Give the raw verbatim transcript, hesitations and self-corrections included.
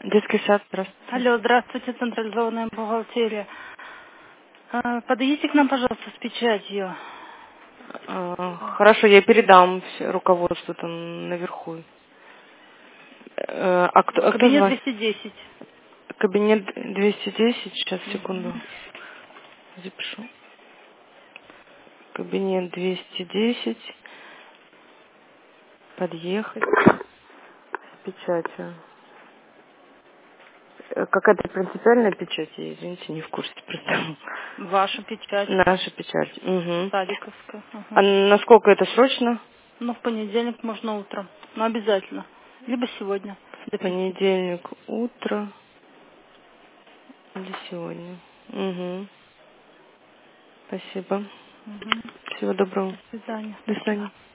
Детский сад, здравствуйте. Алло, здравствуйте, централизованная бухгалтерия. А, Подойдите к нам, пожалуйста, с печатью. А, Хорошо, я передам всё руководству там наверху. Э, А кто, а кто Кабинет звонит? двести десять. Кабинет двести десять, сейчас, секунду, Мгм. запишу. Кабинет двести десять, подъехать с печатью. Э, Какая-то принципиальная печать, я, извините, не в курсе просто. Ваша печать, Наша печать. Угу. Садиковская. А Ага. насколько это срочно? Ну, в понедельник можно утром. Но обязательно. Либо сегодня до пяти. Понедельник утро или сегодня. Угу. Спасибо. Мгм. Всего доброго. До свидания. До свидания.